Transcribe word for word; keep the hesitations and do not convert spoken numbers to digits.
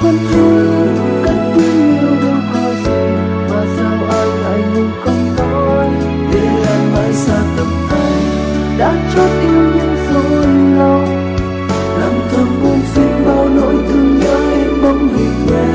vẫn chưa cất tiếng yêu đâu có gì, mà sao anh lại ngùng không nói, để lại mãi xa tầm tay đã chót yêu nhưng rồi lòng. Lặng thầm buông phiền bao nỗi thương nhớ em bóng hình em.